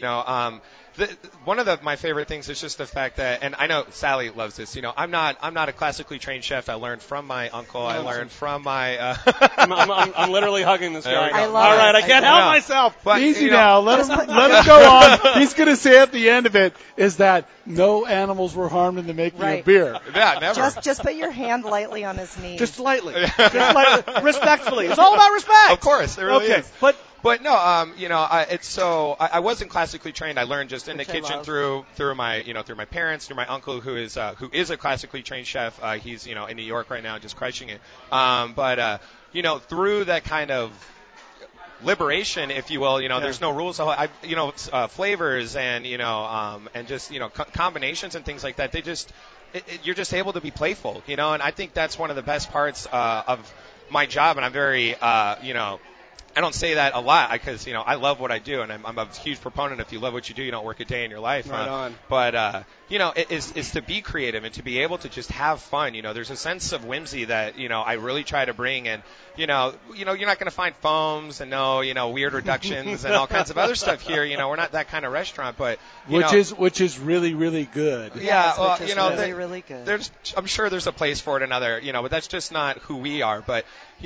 One of my favorite things is just the fact that, and I know Sally loves this. I'm not a classically trained chef. I learned from my uncle. I learned from my. I'm literally hugging this guy. I love All right, I can't help myself. But, Easy now. Let him go on. He's going to say at the end of it, is that no animals were harmed in the making Right. of beer. Yeah, never. Just put your hand lightly on his knee. Just lightly. Respectfully. It's all about respect. Of course, it really Okay, is. but no, I wasn't classically trained. I learned just in the kitchen through my parents, through my uncle who is a classically trained chef. He's in New York right now, just crushing it. Through that kind of liberation, if you will, there's no rules. Flavors and and just combinations and things like that. They just you're just able to be playful, and I think that's one of the best parts of my job. And I'm very I don't say that a lot because I love what I do, and I'm a huge proponent. If you love what you do, you don't work a day in your life. Right on. But it is to be creative and to be able to just have fun. There's a sense of whimsy that I really try to bring, and you're not going to find foams and weird reductions and all kinds of other stuff here. We're not that kind of restaurant, but which is really, really good. Yeah, which is really, really good. I'm sure there's a place for it another, but that's just not who we are. But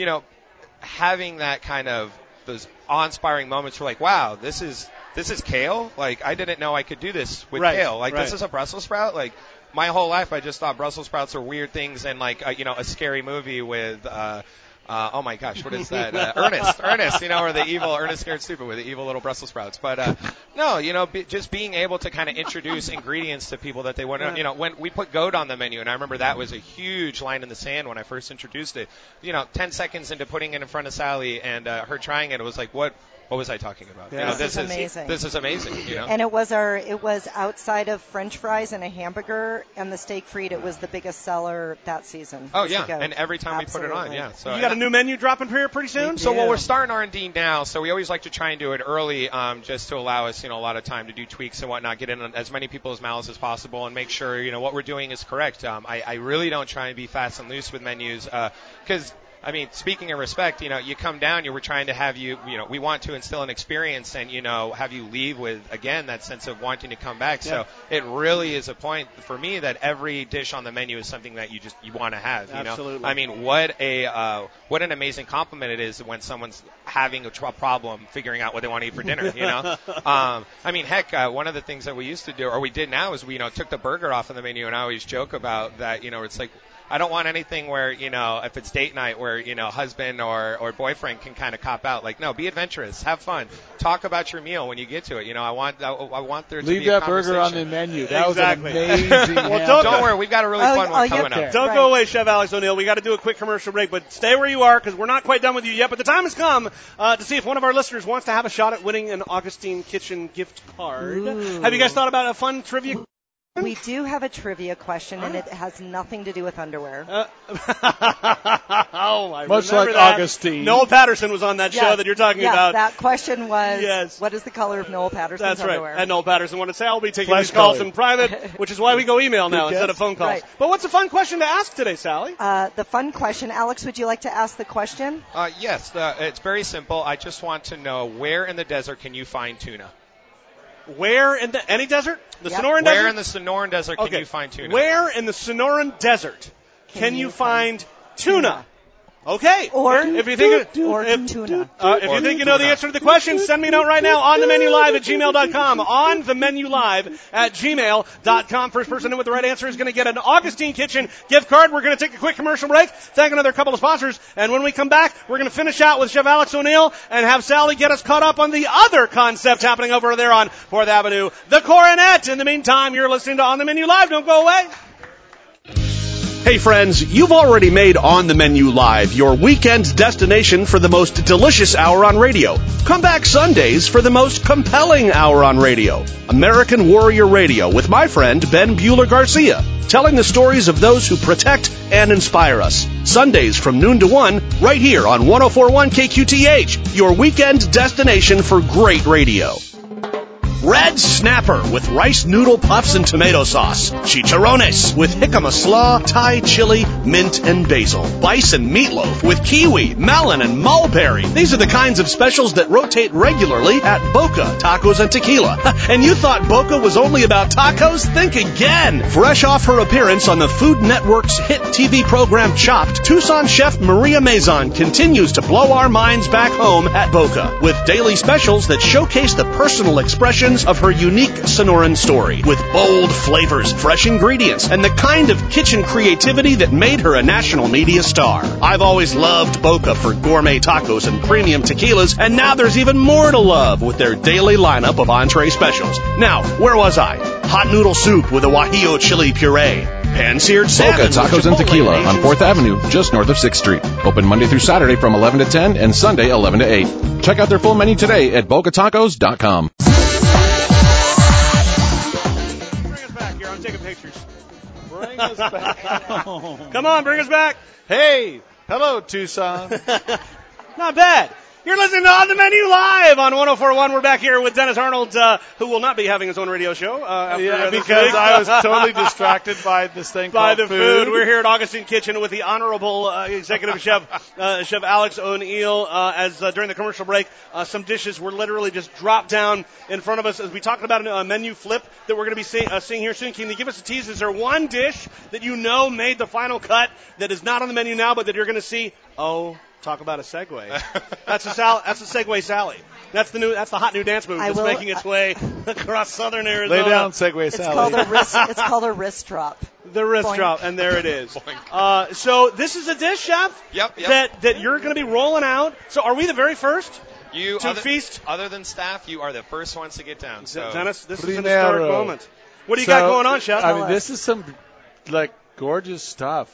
having that kind of those awe-inspiring moments, we're like, wow, this is kale. Like, I didn't know I could do this with kale. Like, this is a Brussels sprout. Like, my whole life, I just thought Brussels sprouts are weird things and like a scary movie with. Oh my gosh, what is that? Ernest, or the evil Ernest Scared Stupid with the evil little Brussels sprouts. But no, just being able to kind of introduce ingredients to people that they wouldn't. When we put goat on the menu, and I remember that was a huge line in the sand when I first introduced it. 10 seconds into putting it in front of Sally and her trying it, it was like, what was I talking about? Yeah. This is amazing. This is amazing. And it was outside of French fries and a hamburger and the steak frite. It was the biggest seller that season. Oh yeah, and every time we put it on, yeah. So you got a new menu dropping here pretty soon. So we're starting R&D now. So we always like to try and do it early, just to allow us a lot of time to do tweaks and whatnot, get in on as many people's mouths as possible, and make sure what we're doing is correct. I really don't try and be fast and loose with menus because. I mean, speaking of respect, you come down, we're trying to have you, we want to instill an experience and, have you leave with, again, that sense of wanting to come back. Yeah. So it really is a point for me that every dish on the menu is something that you want to have, Absolutely. I mean, what an amazing compliment it is when someone's having a problem figuring out what they want to eat for dinner, I mean, heck, one of the things that we used to do, or we did now, is we, took the burger off of the menu, and I always joke about that, it's like, I don't want anything where, if it's date night where, husband or boyfriend can kind of cop out. Like, no, be adventurous. Have fun. Talk about your meal when you get to it. I want there to Leave be a that burger on the menu. That exactly. was an amazing Well, don't worry. We've got a really fun one coming up. Don't go away, Chef Alex O'Neill. We got to do a quick commercial break, but stay where you are because we're not quite done with you yet. But the time has come to see if one of our listeners wants to have a shot at winning an Augustine Kitchen gift card. Ooh. Have you guys thought about a fun trivia? We do have a trivia question, and it has nothing to do with underwear. I Much remember like that. Augustine. Noel Patterson was on that show that you're talking about. That question was, what is the color of Noel Patterson's That's right. underwear? And Noel Patterson wanted to say, I'll be taking Flesh these calls colored. in private, which is why we go email now instead of phone calls. Right. But what's a fun question to ask today, Sally? The fun question. Alex, would you like to ask the question? Yes, it's very simple. I just want to know, where in the desert can you find tuna? Where in any desert? The Yep. Sonoran Desert? Where in the Sonoran Desert can you find tuna? Where in the Sonoran Desert can you find tuna? Okay. Or if you think tuna. if you think you know the answer to the question, send me a note right now on the menu live at gmail.com. On the menu live at gmail.com. First person in with the right answer is going to get an Augustine Kitchen gift card. We're going to take a quick commercial break, thank another couple of sponsors, and when we come back, we're going to finish out with Chef Alex O'Neill and have Sally get us caught up on the other concept happening over there on 4th Avenue, the Coronet. In the meantime, you're listening to On the Menu Live. Don't go away. Hey friends, you've already made On the Menu Live your weekend destination for the most delicious hour on radio. Come back Sundays for the most compelling hour on radio. American Warrior Radio with my friend Ben Bueller Garcia, telling the stories of those who protect and inspire us. Sundays from noon to 1, right here on 104.1 KQTH, your weekend destination for great radio. Red Snapper with rice noodle puffs and tomato sauce. Chicharrones with jicama slaw, Thai chili, mint, and basil. Bison meatloaf with kiwi, melon, and mulberry. These are the kinds of specials that rotate regularly at Boca Tacos and Tequila. And you thought Boca was only about tacos? Think again! Fresh off her appearance on the Food Network's hit TV program Chopped, Tucson chef Maria Mazon continues to blow our minds back home at Boca with daily specials that showcase the personal expressions portions of her unique Sonoran story with bold flavors, fresh ingredients, and the kind of kitchen creativity that made her a national media star. I've always loved Boca for gourmet tacos and premium tequilas, and now there's even more to love with their daily lineup of entree specials. Now, where was I? Hot noodle soup with a guajillo chili puree. Pan-seared salmon. Boca Tacos and Tequila on 4th Avenue, just north of 6th Street. Open Monday through Saturday from 11 to 10 and Sunday 11 to 8. Check out their full menu today at bocatacos.com. Bring us back here. I'm taking pictures. Bring us back home. Come on, bring us back. Hey, hello, Tucson. Not bad. You're listening to On the Menu Live on 104.1. We're back here with Dennis Arnold, who will not be having his own radio show. Because I was totally distracted by this thing by called the food. We're here at Augustine Kitchen with the Honorable Executive Chef, Chef Alex O'Neill. As during the commercial break, some dishes were literally just dropped down in front of us as we talked about a menu flip that we're going to be seeing here soon. Can you give us a tease? Is there one dish that you know made the final cut that is not on the menu now, but that you're going to see? Oh, talk about a segue. That's a Segway Sally. That's the hot new dance move that's making its way across southern Arizona. Lay down, Segway Sally. It's called a wrist drop. The wrist Boink. drop, and there it is. So this is a dish, Chef, that you're going to be rolling out. So are we the very first to feast? Other than staff, you are the first ones to get down. So. Dennis, this is an historic moment. What do you got going on, Chef? I mean, this is some gorgeous stuff.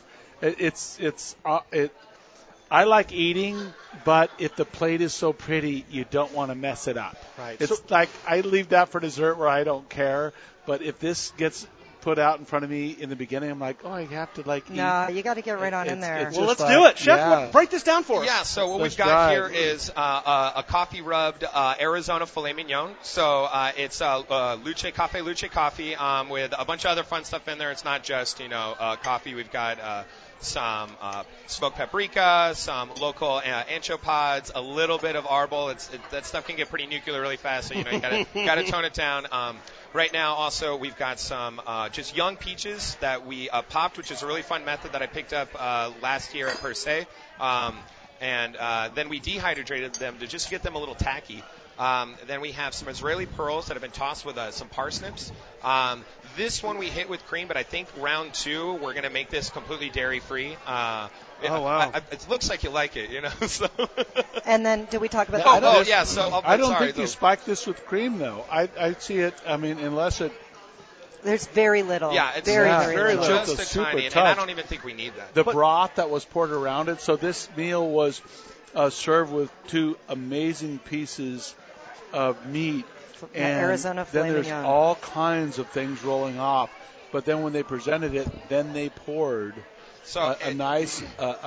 I like eating, but if the plate is so pretty, you don't want to mess it up. Right. It's like I leave that for dessert where I don't care, but if this gets put out in front of me in the beginning, I'm like, oh, I have to eat. No, you got to get right on in there. Well, let's do it. Chef, break this down for us. Yeah, so what we've got here is a coffee-rubbed Arizona filet mignon. So it's Cafe Luce Coffee with a bunch of other fun stuff in there. It's not just, coffee. We've got some smoked paprika, some local ancho pods, a little bit of arbol. That stuff can get pretty nuclear really fast, so you gotta tone it down. Right now, also we've got some just young peaches that we popped, which is a really fun method that I picked up last year at Per Se. And then we dehydrated them to just get them a little tacky. Then we have some Israeli pearls that have been tossed with some parsnips. This one we hit with cream, but I think round 2 we're going to make this completely dairy-free. Oh, wow. It looks like you like it, So. And then did we talk about I don't think you spike this with cream, though. I see it, unless it... There's very little. Yeah, it's very little. Just a tiny, and I don't even think we need that. The broth that was poured around it. So this meal was served with 2 amazing pieces of meat. And Arizona filet then there's mignon. all kinds of things rolling off. But then when they presented it, then they poured a nice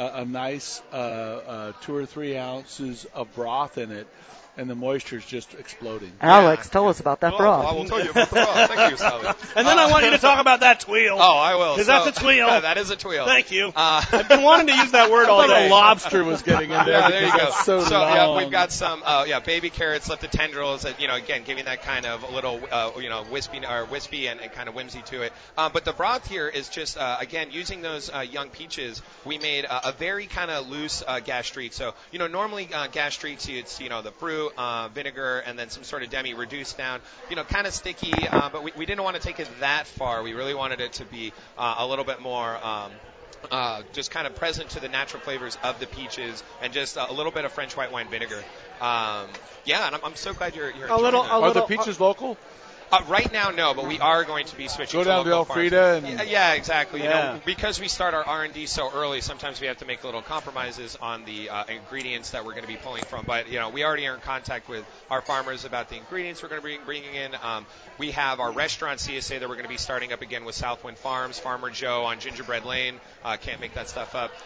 2 or 3 ounces of broth in it. And the moisture is just exploding. Alex, tell us about that broth. I will tell you about the broth. Thank you, Sally. And then I want you to talk about that tweel. Oh, I will. Because that's a tweel. Yeah, that is a tweel. Thank you. I've been wanting to use that word all day. A lobster was getting in there. Yeah, there you go. So long. Yeah, we've got some baby carrots, left the tendrils, that, again, giving that kind of a little wispy and kind of whimsy to it. But the broth here is just again using those young peaches. We made a very kind of loose gastrique. So normally gastriques, it's the fruit. Vinegar and then some sort of demi reduced down, kind of sticky, but we didn't want to take it that far. We really wanted it to be a little bit more just kind of present to the natural flavors of the peaches and just a little bit of French white wine vinegar. And I'm so glad you're enjoying that. Are the peaches local? Right now, no, but we are going to be switching. Go down to Elfrida. Yeah, exactly. Because we start our R&D so early, sometimes we have to make little compromises on the ingredients that we're going to be pulling from. But we already are in contact with our farmers about the ingredients we're going to be bringing in. We have our restaurant CSA that we're going to be starting up again with Southwind Farms, Farmer Joe on Gingerbread Lane. Can't make that stuff up.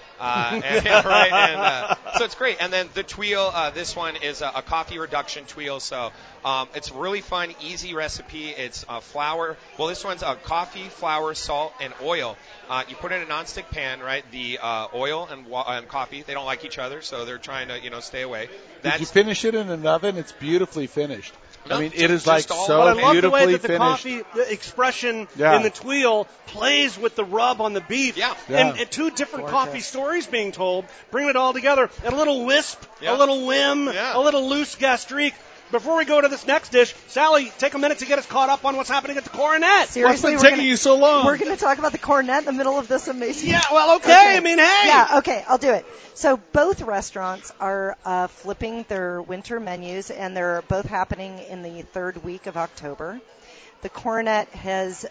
So it's great. And then the tweel, this one is a coffee reduction tweel. So it's really fun, easy recipe. It's flour. Well, this one's coffee, flour, salt, and oil. You put it in a nonstick pan, right? The oil and coffee, they don't like each other, so they're trying to stay away. Did you finish it in an oven? It's beautifully finished. No, it is but I love the way that the coffee expression in the tweel plays with the rub on the beef. Yeah. And 2 different coffee stories being told, bring it all together. And a little wisp, a little whim, a little loose gastrique. before we go to this next dish, Sally, take a minute to get us caught up on what's happening at the Coronet. Seriously, what's been taking you so long? We're going to talk about the Coronet in the middle of this amazing. Yeah, well, okay. I mean, hey. Yeah, okay, I'll do it. So both restaurants are flipping their winter menus, and they're both happening in the third week of October. The Coronet has,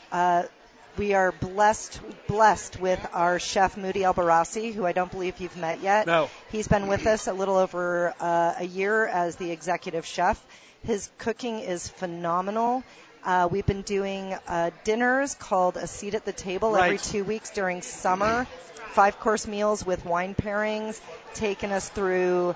we are blessed with our chef Moody Albarrasi, who I don't believe you've met yet. No. He's been with us a little over a year as the executive chef. His cooking is phenomenal. We've been doing dinners called A Seat at the Table every 2 weeks during summer. 5-course meals with wine pairings, taking us through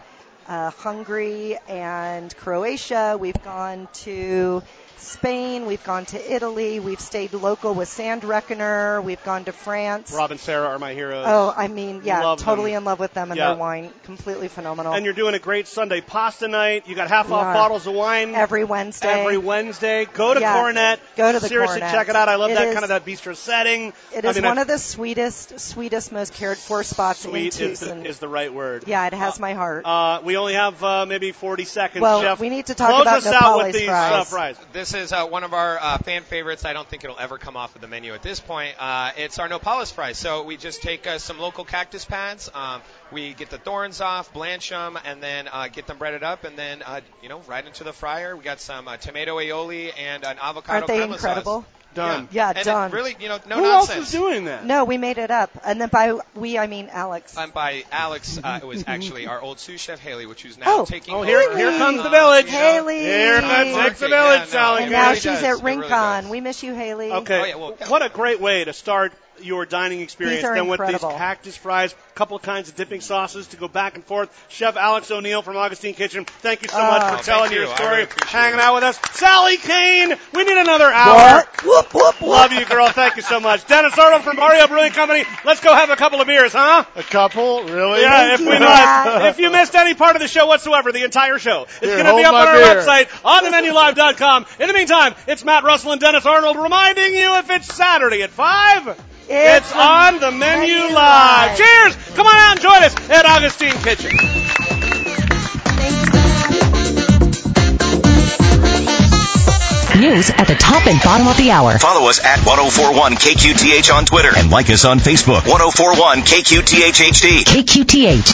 Hungary and Croatia. We've gone to Spain. We've gone to Italy. We've stayed local with Sand Reckoner. We've gone to France. Rob and Sarah are my heroes. Oh, I mean, yeah, Love totally them. in love with them and their wine. Completely phenomenal. And you're doing a great Sunday pasta night. You got half-off bottles of wine. Every Wednesday. Go to Coronet. Go to the Seriously, Coronet. check it out. I love It is- that bistro setting. It is one of the sweetest, most cared-for spots in Tucson. Is the right word. Yeah, it has my heart. We only have maybe 40 seconds, Well, Chef. we need to talk Close about us out with Nepali's these fries. fries. This is one of our fan favorites. I don't think it'll ever come off of the menu at this point. It's our Nopales fries. So we just take some local cactus pads. We get the thorns off, blanch them, and then get them breaded up, and then right into the fryer. We got some tomato aioli and an avocado Aren't they crema incredible? sauce. Done. Yeah, and done. Really, no Who nonsense. else is doing that? No, we made it up. And then by we, I mean Alex. By Alex, it was actually our old sous chef Haley, which is now taking over. Here comes the village. Haley. Here comes the village, Sally. And now she's at Rincon. We miss you, Haley. Okay. What a great way to start your dining experience. These are then with incredible. these cactus fries, a couple of kinds of dipping sauces to go back and forth. Chef Alex O'Neill from Augustine Kitchen, thank you so much for telling your story, hanging out with us. Sally Kane, we need another hour. Whoop, whoop, whoop. Love you, girl. Thank you so much. Dennis Arnold from Barrio Brewing Company. Let's go have a couple of beers, huh? A couple? Really? Yeah, if you missed any part of the show whatsoever, the entire show is Here, going to be up hold on my our beer. website, onthemenulive.com. In the meantime, it's Matt Russell and Dennis Arnold reminding you if it's Saturday at 5, it's on the Menu Live. Cheers! Come on out and join us at Augustine Kitchen. News at the top and bottom of the hour. Follow us at 1041 KQTH on Twitter and like us on Facebook. 1041 KQTH HD. KQTH.